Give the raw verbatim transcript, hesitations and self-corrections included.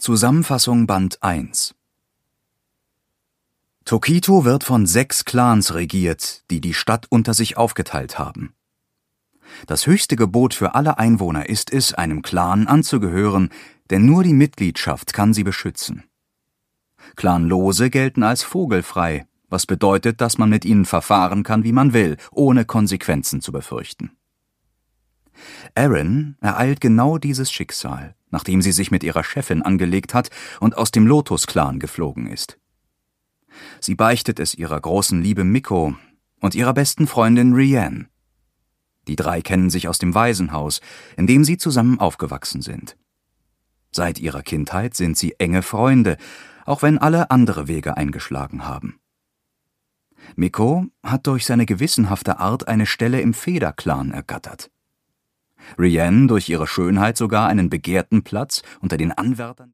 Zusammenfassung Band eins. Tokito wird von sechs Clans regiert, die die Stadt unter sich aufgeteilt haben. Das höchste Gebot für alle Einwohner ist es, einem Clan anzugehören, denn nur die Mitgliedschaft kann sie beschützen. Clanlose gelten als vogelfrei, was bedeutet, dass man mit ihnen verfahren kann, wie man will, ohne Konsequenzen zu befürchten. Eren ereilt genau dieses Schicksal, nachdem sie sich mit ihrer Chefin angelegt hat und aus dem Lotus-Clan geflogen ist. Sie beichtet es ihrer großen Liebe Mikko und ihrer besten Freundin Rianne. Die drei kennen sich aus dem Waisenhaus, in dem sie zusammen aufgewachsen sind. Seit ihrer Kindheit sind sie enge Freunde, auch wenn alle andere Wege eingeschlagen haben. Mikko hat durch seine gewissenhafte Art eine Stelle im Feder-Clan ergattert. Rianne durch ihre Schönheit sogar einen begehrten Platz unter den Anwärtern